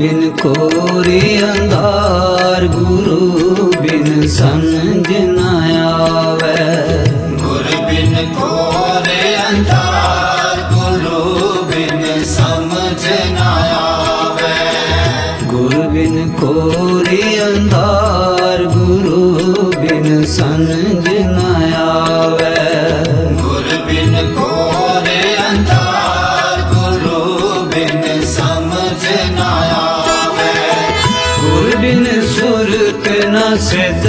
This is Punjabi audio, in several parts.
बिन कोरी अंधार, गुरु बिन समझ न आवे। गुरु बिन कोरे अंधार, गुरु बिन समझ न आवे। गुरु बिन कोरी अंधार, गुरु बिन समझ न आवे। गुरु बिन कोरे अंधार, गुरु बिन समझ न आवे। गुरु बिन सुरत न सिद्ध,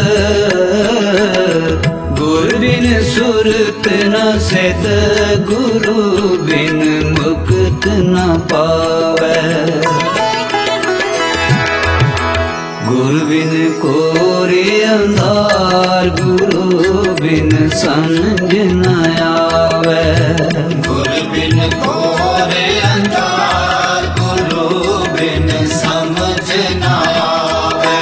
गुरु बिन सुरत न सिद्ध, गुरु बिन मुक्त न पावे। गुरु बिन कोरे अंधार, गुरु बिन समझ न आवे। गुरु बिन कोरे अंधार, गुरु बिन समझ न आवे।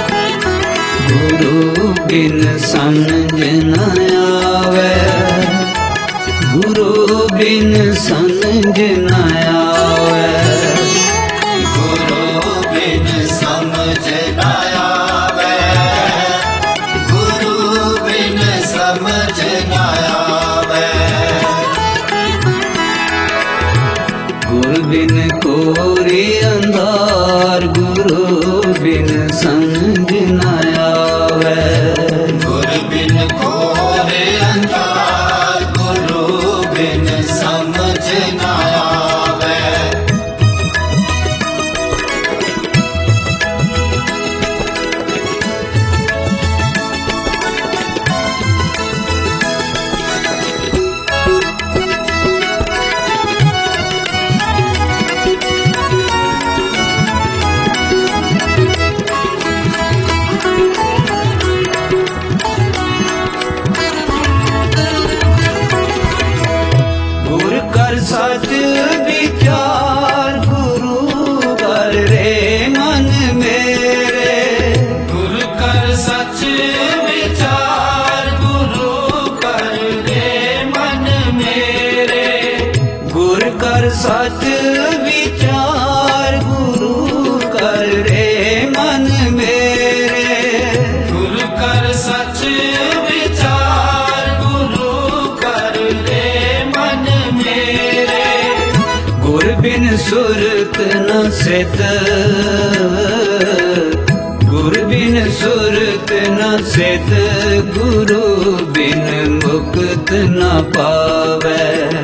गुरु बिन समझ न आवे। गुरु बिन समझ न आवे। गुरु बिन समझ न आवे। गुरु बिन समझ न आवे। गुरु बिन कोरी अंधार, गुरु बिन समझ न आवे। गुरु बिन कोरे अंधार, गुरु बिन समझ न आवे। गुरु कर सच विचार, गुरु कर रे मन मेरे। गुरु कर सच विचार, गुरु कर दे मन मेरे। गुरु कर सच विचार, गुरु कर रे मन मेरे। गुरु कर सच विचार, गुरु कर दे मन मेरे। गुरु बिन सुरत न सिद्ध, गुरु बिन सुरत न सिद्ध, गुरु बिन मुक्त न पावे।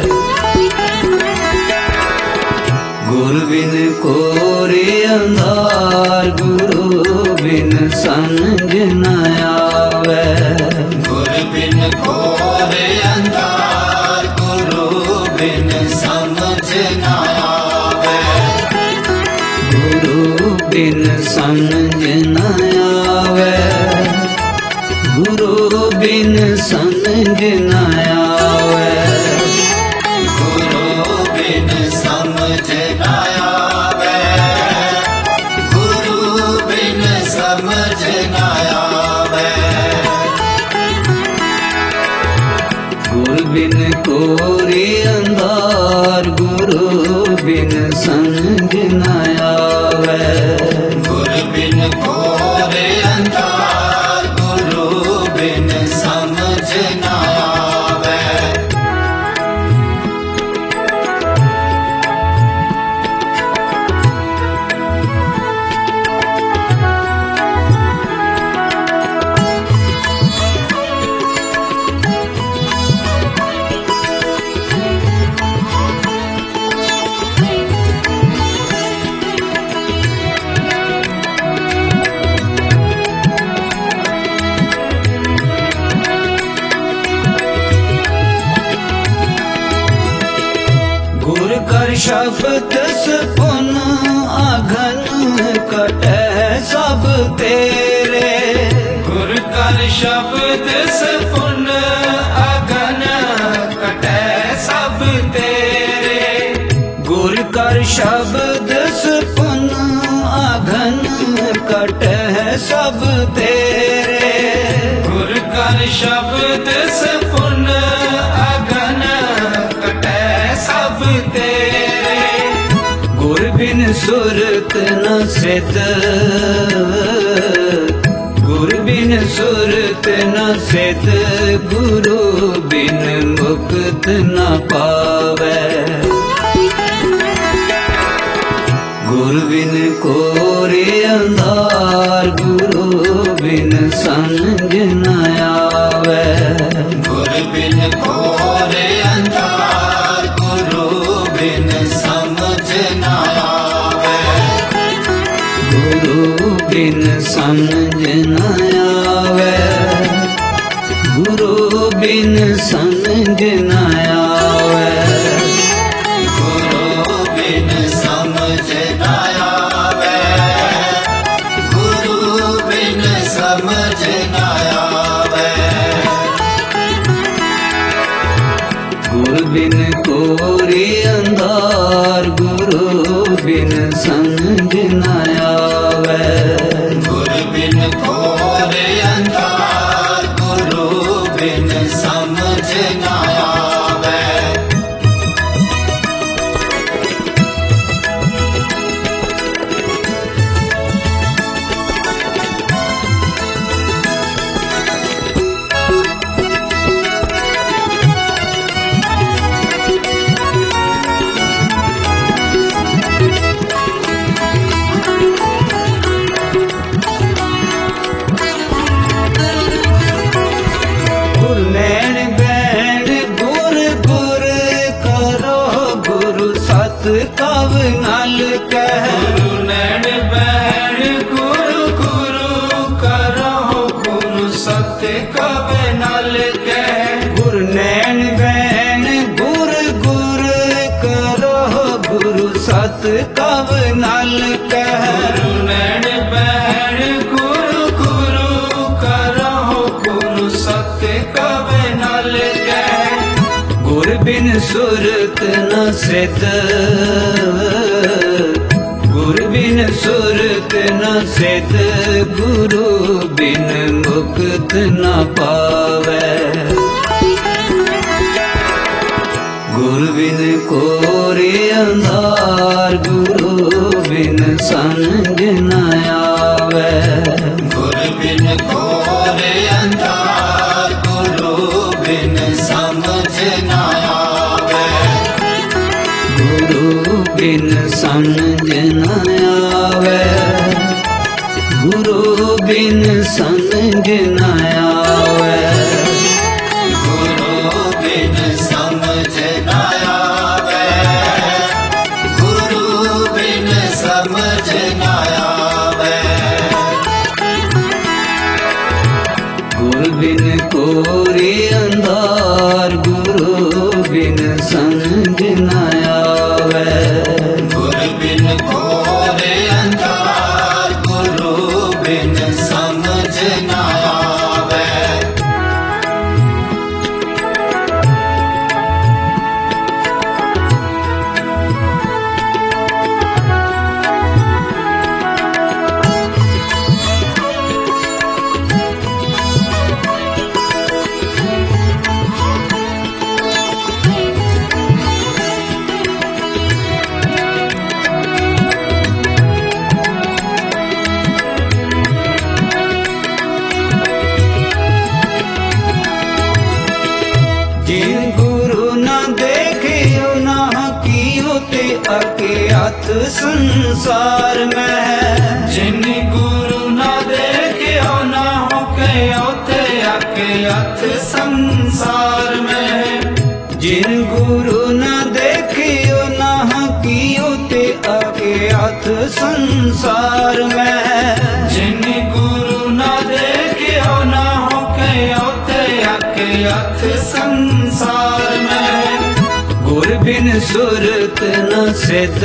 गुरु बिन कोरे अंधार, गुरु बिन समझ न आवे। गुरु बिन कोरे अंधार, गुरु बिन समझ न आवे। गुरु बिन समझ न आवे। गुरु बिन समझ न आवे। गुरु बिन समझ न आवे। गुरु बिन समझ न आवे। गुरु बिन कोरी अंधार, गुरु बिन समझ न आवे। गुरु बिन कोरे अंधार, गुरु बिन समझ न आवे। गुरु कर शब्द सुन अघन कटे सब तेरे। गुरु कर शब्द सुन अगन कटे सब तेरे। गुरु कर शब्द सुन अघन कटे सब तेरे। गुरु कर शब्द सुन अगन कटे सब तेरे। गुरु बिन सुरत न सिद्ध, गुरु बिन सुरत न सिद्ध, गुरु बिन मुक्त न पावै। गुरु बिन कोरे अंधार, गुरु बिन समझ न आवे। गुरु बिन कोरे अंधार, गुरु बिन समझ न आवे। गुरु बिन समझ न आवे, गुरु बिन समझ न आवे। गुरु बिन समझ न आवे, गुरु बिन समझ न आवे। गुरु बिन कोरे अंधार, गुरु बिन समझ न आवे। गुरु बिन कोरे अंधार, गुरु बिन समझ न आवे। नैन बैण गुर गुर करो, गुरु सत कव नल कह। गुरु नैन बैण गुरु गुरु करो, गुरु सत्य कव नल कह। गुरु नैन बैण गुर गुर करो, गुरु सत कव नल कह। गुरु नैन बैण गुरु गुरु करो, गुरु सत्य कव नल कह। गुर बिन सुरत न सिद्ध, गुर बिन सुरत न सिद्ध, गुरु बिन मुक्त न पावै। गुरु बिन कोरे अंधार, गुरु बिन समझ न आवे। गुरु बिन कोरे अंधार, गुरु बिन समझ न आवे। गुरु बिन समझ न आवे, गुरु बिन समझ न आवे। गुरु बिन समझ न आवे, गुरु बिन समझ न आवे। गुरु बिन कोरे अंधार, गुरु बिन समझ न आवे। गुरु बिन कोरे अंधार, गुरु बिन समझ न आवे। जिन गुरु न देखियो ना कियो ते अज्ञात संसार में है। जिन गुरु न देखियो न हो कयो ते अज्ञात संसार में। जिन गुरु न देखियो ना कियो ते अज्ञात संसार में है। जिन गुरु न देखियो न हो कयो ते अज्ञात संसार में। गुर बिन सुरत न सिद्ध,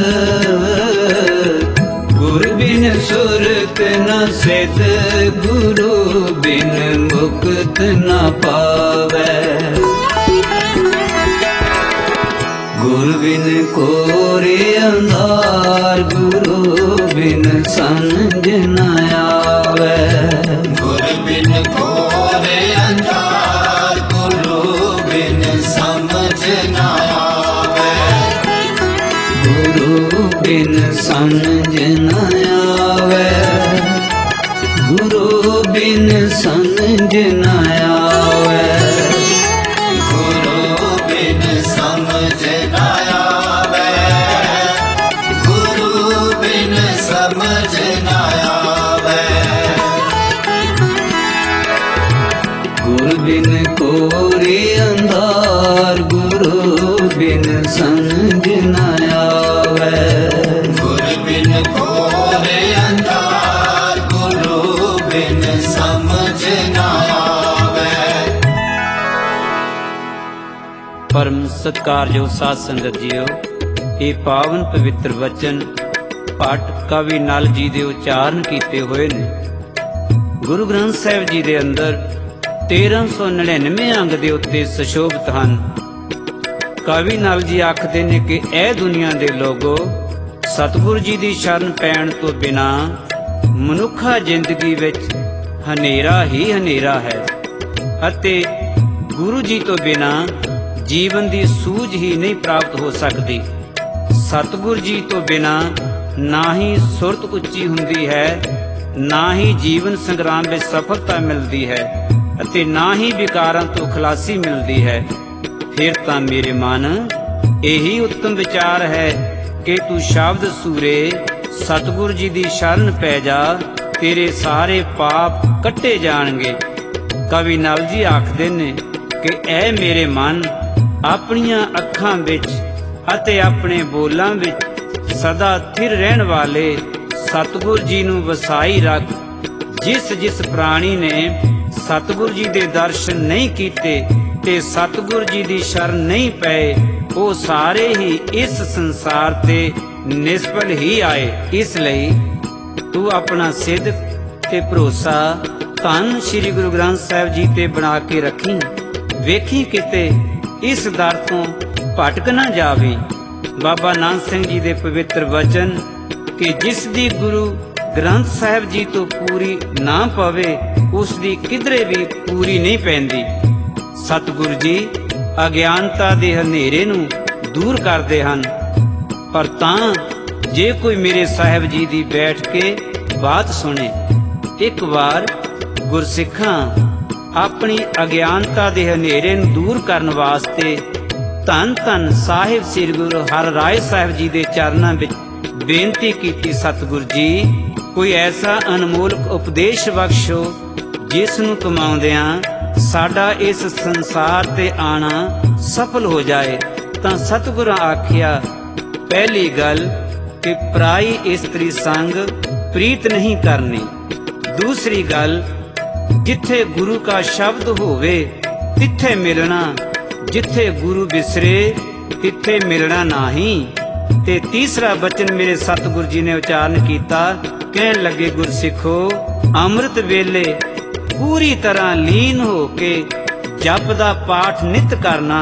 गुर बिन सुरत न सिद्ध, गुरु बिन मुक्त न पावै। गुरु बिन कोरे अंधार, गुरु बिन समझ न आवे। गुरु बिन कोरे अंधार, गुरु बिन समझ न आवे। गुरु बिन समझ न आवे, गुरु बिन समझ न आवे, गुरु बिन समझ न आवे, गुरु बिन समझ न आवे, गुरु बिन कोरी अंधार, गुरु बिन समझ न आवे, गुरु बिन घोरे अंधार, गुरु बिन समझ न आवे। परम सत्कारयोग साध संगत जीओ, ਇਹ ਪਾਵਨ ਪਵਿੱਤਰ ਵਚਨ ਭੱਟ ਕਵੀ ਨਲ ਜੀ ਦੇ ਉਚਾਰਨ ਕੀਤੇ ਹੋਏ ਨੇ। ਗੁਰੂ ਗ੍ਰੰਥ ਸਾਹਿਬ ਜੀ ਦੇ ਅੰਦਰ 1399 ਅੰਗ ਦੇ ਉੱਤੇ ਸੁਸ਼ੋਭਿਤ ਹਨ। ਕਵੀ ਨਲ ਜੀ ਆਖਦੇ ਨੇ ਕਿ ਇਹ ਦੁਨੀਆ ਦੇ ਲੋਗੋ, ਸਤਿਗੁਰੂ ਜੀ ਦੀ ਸ਼ਰਨ ਪੈਣ ਤੋਂ ਬਿਨਾਂ ਮਨੁੱਖਾ ਜ਼ਿੰਦਗੀ ਵਿੱਚ ਹਨੇਰਾ ਹੀ ਹਨੇਰਾ ਹੈ ਅਤੇ ਗੁਰੂ ਜੀ ਤੋਂ ਬਿਨਾਂ ਜੀਵਨ ਦੀ ਸੂਝ ਹੀ ਨਹੀਂ ਪ੍ਰਾਪਤ ਹੋ ਸਕਦੀ। ਸਤਿਗੁਰੂ ਜੀ ਤੋਂ ਬਿਨਾਂ ਨਾ ਹੀ ਸੁਰਤ ਉੱਚੀ ਹੁੰਦੀ ਹੈ, ਨਾ ਹੀ ਜੀਵਨ ਸੰਗਰਾਮ ਵਿੱਚ ਸਫਲਤਾ ਮਿਲਦੀ ਹੈ ਅਤੇ ਨਾ ਹੀ ਵਿਕਾਰਾਂ ਤੋਂ ਖਲਾਸੀ ਮਿਲਦੀ ਹੈ। ਫਿਰ ਤਾਂ ਮੇਰੇ ਮਨ ਇਹੀ ਉੱਤਮ ਵਿਚਾਰ ਹੈ ਕਿ ਤੂੰ ਸ਼ਬਦ ਸੂਰੇ ਸਤਿਗੁਰੂ ਜੀ ਦੀ ਸ਼ਰਨ ਪੈ ਜਾ, ਤੇਰੇ ਸਾਰੇ ਪਾਪ ਕੱਟੇ ਜਾਣਗੇ। ਕਵੀ ਨਲ ਜੀ ਆਖਦੇ ਨੇ ਕਿ ਐ ਮੇਰੇ ਮਨ, ਆਪਣੀਆਂ ਅੱਖਾਂ ਵਿੱਚ ਅਤੇ ਆਪਣੇ ਬੋਲਾਂ ਵਿੱਚ ਸਦਾ ਥਿਰ ਰਹਿਣ ਵਾਲੇ ਸਤਿਗੁਰੂ ਜੀ ਨੂੰ ਵਸਾਈ ਰੱਖ। ਜਿਸ ਜਿਸ ਪ੍ਰਾਣੀ ਨੇ ਸਤਿਗੁਰੂ ਜੀ ਦੇ ਦਰਸ਼ਨ ਨਹੀਂ ਕੀਤੇ ਤੇ ਸਤਿਗੁਰੂ ਜੀ ਦੀ ਸ਼ਰਨ ਨਹੀਂ ਪਏ, ਉਹ ਸਾਰੇ ਹੀ ਇਸ ਸੰਸਾਰ ਤੇ ਨਿਸਫਲ ਹੀ ਆਏ। ਇਸ ਲਈ ਤੂੰ ਆਪਣਾ ਸਿੱਧਕ ਤੇ ਭਰੋਸਾ ਧੰਨ ਸ੍ਰੀ ਗੁਰੂ ਗ੍ਰੰਥ ਸਾਹਿਬ ਜੀ ਤੇ ਬਣਾ ਕੇ ਰੱਖੀ। ਵੇਖੀ ਕਿਤੇ ਇਸ ਦਰ ਤੋਂ ਭਟਕ ਨਾ ਜਾਵੇ। ਬਾਬਾ ਨਾਨਕ ਸਿੰਘ ਜੀ ਦੇ ਪਵਿੱਤਰ ਵਚਨ ਕਿ ਜਿਸ ਦੀ ਗੁਰੂ ਗ੍ਰੰਥ ਸਾਹਿਬ ਜੀ ਤੋਂ ਪੂਰੀ ਨਾ ਪਵੇ, ਉਸ ਦੀ ਕਿਧਰੇ ਵੀ ਪੂਰੀ ਨਹੀਂ ਪੈਂਦੀ। ਸਤਿਗੁਰੂ ਜੀ ਅਗਿਆਨਤਾ ਦੇ ਹਨੇਰੇ ਨੂੰ ਦੂਰ ਕਰਦੇ ਹਨ, ਪਰ ਤਾਂ ਜੇ ਕੋਈ ਮੇਰੇ ਸਾਹਿਬ ਜੀ ਦੀ ਬੈਠ ਕੇ ਬਾਤ ਸੁਣੇ। ਇੱਕ ਵਾਰ ਗੁਰਸਿੱਖਾਂ ਆਪਣੀ ਅਗਿਆਨਤਾ ਦੇ ਹਨੇਰੇ ਨੂੰ ਦੂਰ ਕਰਨ ਵਾਸਤੇ ਧੰਨ ਧੰਨ ਸਾਹਿਬ ਸ੍ਰੀ ਗੁਰੂ ਹਰਿਰਾਏ ਸਾਹਿਬ ਜੀ ਦੇ ਚਰਨਾਂ ਵਿੱਚ ਬੇਨਤੀ ਕੀਤੀ, ਸਤਿਗੁਰੂ ਜੀ ਕੋਈ ਐਸਾ ਅਨਮੋਲ ਉਪਦੇਸ਼ ਬਖਸ਼ੋ ਜਿਸ ਨੂੰ ਕਮਾਉਂਦਿਆਂ ਸਾਡਾ ਇਸ ਸੰਸਾਰ ਤੇ ਆਣਾ ਸਫਲ ਹੋ ਜਾਏ। ਤਾਂ ਸਤਿਗੁਰਾਂ ਆਖਿਆ, ਪਹਿਲੀ ਗੱਲ ਕਿ ਪਰਾਈ ਇਸਤਰੀ ਸੰਗ ਪ੍ਰੀਤ ਨਹੀਂ ਕਰਨੀ। ਦੂਸਰੀ ਗੱਲ, ਜਿੱਥੇ ਗੁਰੂ ਕਾ ਸ਼ਬਦ ਹੋਵੇ ਤਿੱਥੇ ਮਿਲਣਾ, ਜਿੱਥੇ ਗੁਰੂ ਬਿਸਰੇ ਤਿੱਥੇ ਮਿਲਣਾ ਨਹੀਂ। ਤੇ ਤੀਸਰਾ ਬਚਨ ਮੇਰੇ ਸਤਿਗੁਰੂ ਜੀ ਨੇ ਉਚਾਰਨ ਕੀਤਾ, ਕਹਿਣ ਲੱਗੇ, ਗੁਰਸਿੱਖੋ ਅੰਮ੍ਰਿਤ ਵੇਲੇ ਪੂਰੀ ਤਰ੍ਹਾਂ ਲੀਨ ਹੋ ਕੇ ਜਪ ਦਾ ਪਾਠ ਨਿਤ ਕਰਨਾ,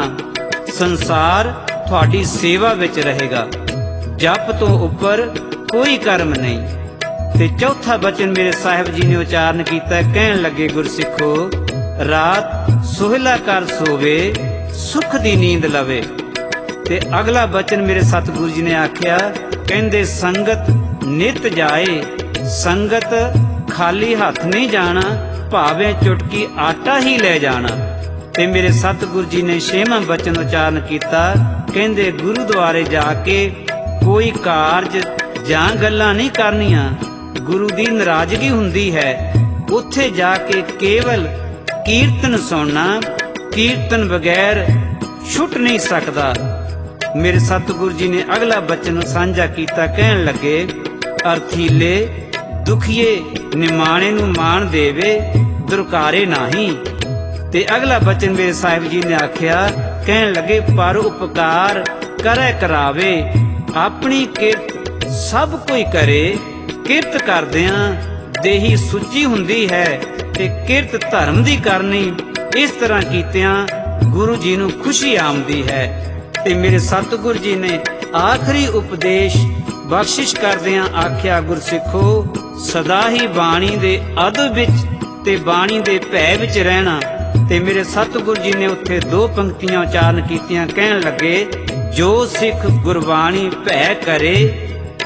ਸੰਸਾਰ ਤੁਹਾਡੀ ਸੇਵਾ ਵਿੱਚ ਰਹੇਗਾ। ਜਪ ਤੋਂ ਉੱਪਰ ਕੋਈ ਕਰਮ ਨਹੀਂ। ਤੇ ਚੌਥਾ ਬਚਨ ਮੇਰੇ ਸਾਹਿਬ ਜੀ ਨੇ ਉਚਾਰਨ ਕੀਤਾ, ਕਹਿਣ ਲੱਗੇ, ਗੁਰਸਿੱਖੋ ਰਾਤ ਸੋਹਿਲਾ ਕਰ ਸੋਵੇ, ਸੁਖ ਦੀ ਨੀਂਦ ਲਵੇ। ਤੇ ਅਗਲਾ ਬਚਨ ਮੇਰੇ ਸਤਿਗੁਰੂ ਜੀ ਨੇ ਆਖਿਆ, ਕਹਿੰਦੇ ਸੰਗਤ ਨਿਤ ਜਾਏ, ਸੰਗਤ ਖਾਲੀ ਹੱਥ ਨਹੀਂ ਜਾਣਾ, ਭਾਵੇਂ ਚੁਟਕੀ ਆਟਾ ਹੀ ਲੈ ਜਾਣਾ। ਤੇ ਮੇਰੇ ਸਤਿਗੁਰੂ ਜੀ ਨੇ ਛੇਵਾਂ ਬਚਨ ਉਚਾਰਨ ਕੀਤਾ, ਕਹਿੰਦੇ ਗੁਰੂਦੁਆਰੇ ਜਾ ਕੇ ਕੋਈ ਕਾਰਜ ਜਾਂ ਗੱਲਾਂ ਨਹੀਂ ਕਰਨੀਆਂ, ਗੁਰੂ ਦੀ ਨਾਰਾਜ਼ਗੀ ਹੁੰਦੀ ਹੈ। ਉੱਥੇ ਜਾ ਕੇ ਕੇਵਲ ਕੀਰਤਨ ਸੁਣਨਾ, ਕੀਰਤਨ ਬਗੈਰ ਛੁੱਟ ਨਹੀਂ ਸਕਦਾ। ਮੇਰੇ ਸਤਿਗੁਰੂ ਜੀ ਨੇ ਅਗਲਾ ਬਚਨ ਸਾਂਝਾ ਕੀਤਾ, ਕਹਿਣ ਲੱਗੇ, ਅਰਥੀਲੇ ਦੁਖੀਏ ਨਿਮਾਣੇ ਨੂੰ ਮਾਣ ਦੇਵੇ, ਦੁਰਕਾਰੇ ਨਹੀਂ। ਤੇ ਅਗਲਾ ਬਚਨ ਮੇਰੇ ਸਾਹਿਬ ਜੀ ਨੇ ਆਖਿਆ, ਕਹਿਣ ਲੱਗੇ, ਪਰ ਉਪਕਾਰ ਕਰੈ ਕਰਾਵੇ, ਆਪਣੀ ਕਿਰਤ ਸਭ ਕੋਈ ਕਰੇ, ਕਿਰਤ ਕਰਦਿਆਂ ਦੇਹੀ ਸੁੱਚੀ ਹੁੰਦੀ ਹੈ ਤੇ ਕਿਰਤ ਧਰਮ ਦੀ ਕਰਨੀ। ਇਸ ਤਰ੍ਹਾਂ ਕੀਤਿਆਂ ਗੁਰੂ ਜੀ ਨੂੰ ਖੁਸ਼ੀ ਆਉਂਦੀ ਹੈ। ਤੇ ਮੇਰੇ ਸਤਿਗੁਰੂ ਜੀ ਨੇ ਆਖਰੀ ਉਪਦੇਸ਼ ਬਖਸ਼ਿਸ਼ ਕਰਦਿਆਂ ਆਖਿਆ, ਗੁਰਸਿੱਖੋ ਸਦਾ ਹੀ ਬਾਣੀ ਦੇ ਅਦਬ ਵਿੱਚ ਤੇ ਬਾਣੀ ਦੇ ਭੈ ਵਿੱਚ ਰਹਿਣਾ। ਤੇ ਮੇਰੇ ਸਤਿਗੁਰੂ ਜੀ ਨੇ ਉੱਥੇ ਦੋ ਪੰਕਤੀਆਂ ਉਚਾਰਨ ਕੀਤੀਆਂ, ਕਹਿਣ ਲੱਗੇ, ਜੋ ਸਿੱਖ ਗੁਰਬਾਣੀ ਭੈ ਕਰੇ,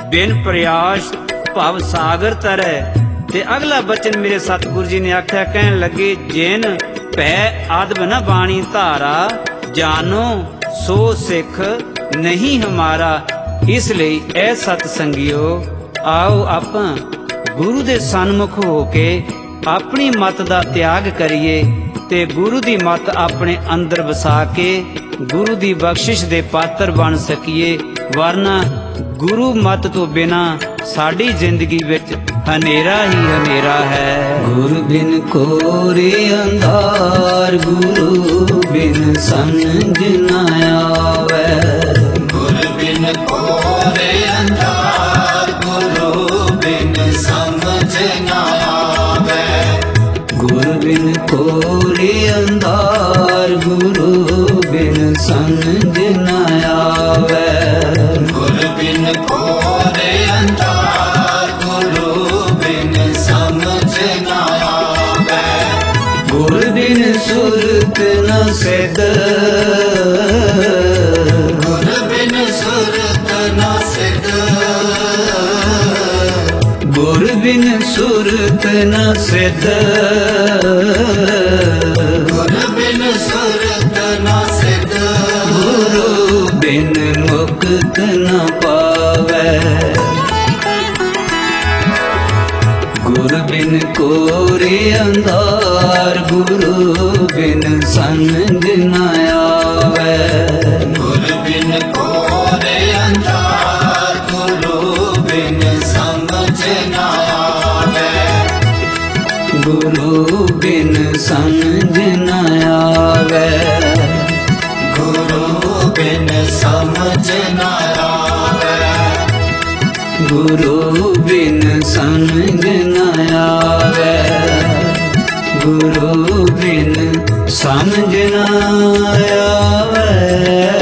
ਬਿਨ ਪ੍ਰਯਾਸ ਭਵ ਸਾਗਰ ਤਰੈ। ਤੇ ਅਗਲਾ ਬਚਨ ਮੇਰੇ ਸਤਿਗੁਰੂ ਜੀ ਨੇ ਆਖਿਆ, ਕਹਿਣ ਲੱਗੇ, ਜਿਨ ਭੈ ਆਦਿ ਨ ਬਾਣੀ ਧਾਰਾ, ਜਾਨੋ ਸੋ ਸਿੱਖ ਨਹੀਂ ਹਮਾਰਾ। ਇਸ ਲਈ ਇਹ ਸਤ ਸੰਗਿਓ, ਆਓ ਆਪਾਂ ਗੁਰੂ ਦੇ ਸਨਮੁਖ ਹੋ ਕੇ ਆਪਣੀ ਮਤ ਦਾ ਤਿਆਗ ਕਰੀਏ ਤੇ ਗੁਰੂ ਦੀ ਮਤ ਆਪਣੇ ਅੰਦਰ ਵਸਾ ਕੇ ਗੁਰੂ ਦੀ ਬਖਸ਼ਿਸ਼ ਦੇ ਪਾਤਰ ਬਣ ਸਕੀਏ। ਵਰਨਾ ਗੁਰੂ ਮਤ ਤੋਂ ਬਿਨਾ ਸਾਡੀ ਜ਼ਿੰਦਗੀ ਵਿੱਚ ਹਨੇਰਾ ਹੀ ਹਨੇਰਾ ਹੈ। ਗੁਰ ਬਿਨ ਕੋਰੇ ਅੰਧਾਰ, ਗੁਰੂ ਬਿਨ ਸਮਝ ਨਾ ਆਵੇ। ਗੁਰ ਬਿਨ ਕੋਰੇ ਅੰਧਾਰ, ਗੁਰੂ ਬਿਨ ਸਮਝ ਨਾ ਆਵੇ। ਗੁਰ ਬਿਨ ਕੋਰੇ ਅੰਧਾਰ, ਗੁਰੂ ਬਿਨ ਸਮਝ ਨਾ ਆਵੇ। ਗੁਰ ਬਿਨ ਕੋਰੇ ਅੰਧਾਰ, ਗੁਰੂ ਬਿਨ ਸਮਝ ਨਾ ਆਵੇ। ਗੁਰ ਬਿਨ ਸੁਰਤ ਨ ਸਿਧ, ਗੁਰ ਬਿਨ ਸੁਰਤ ਨ ਸਿਧ। ਗੁਰ ਬਿਨ ਸੁਰਤ ਨ ਸਿਧ, ਗੁਰ ਬਿਨ ਸੁਰਤ ਨ ਸਿਧ। ਗੁਰੂ ਬਿਨ ਮੁਕਤ ਨ ਪਾਵੈ। ਗੁਰ ਬਿਨ ਕੋਰੇ ਅੰਧਾਰ, ਗੁਰੂ ਬਿਨ ਸਮਝ ਨ ਆਵੈ। ਗੁਰ ਬਿਨ ਕੋਰੇ ਅੰਧਾਰ, ਗੁਰੂ ਬਿਨ ਸਮਝ ਨਾ ਆਵੇ। ਗੁਰੂ ਬਿਨ ਸਮਝ ਨ ਆਵੈ। ਗੁਰੂ ਬਿਨ ਸਮਝ ਨਾ ਆਵੇ। ਗੁਰੂ ਬਿਨ ਸਮਝ ਨ ਆਵੈ। ਗੁਰੂ ਬਿਨ ਸਮਝ ਨ ਆਵੈ।